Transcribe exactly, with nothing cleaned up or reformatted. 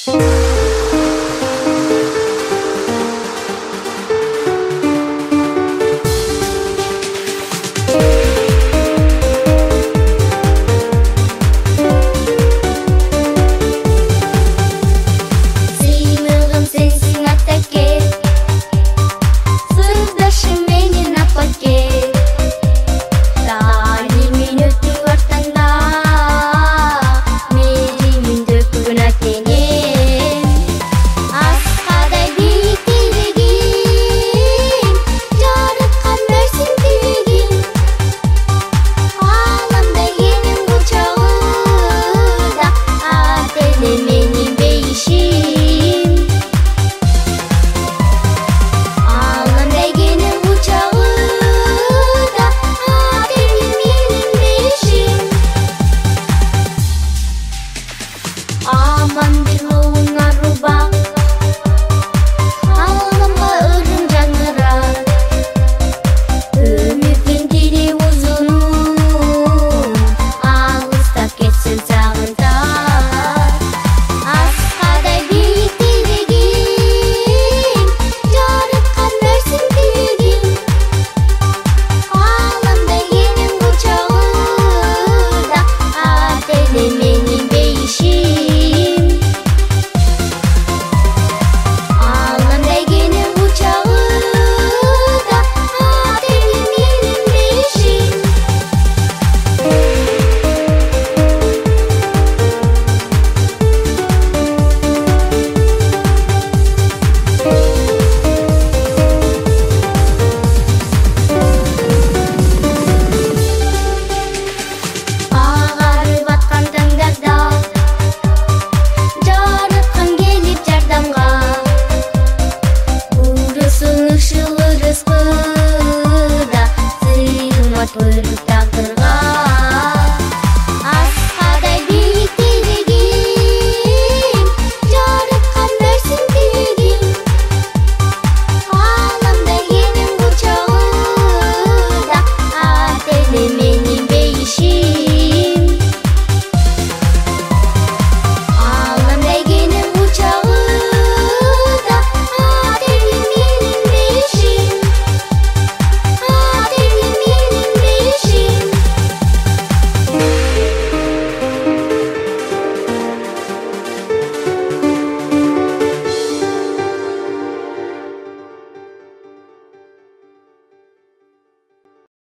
Сыйлығым сенсің аттаке, сырдашым менен апаке. Талимин өтүп артаңда, меримин төккүн атенен. Аскадай бийик тилегим, жарыткан берсин тилегим. Ааламда энем бул чагыда, ата-эне менин бейишим. Ааламда энем бул чагыда, ата-эне менин бейишим. Аман бир оңуңа руба,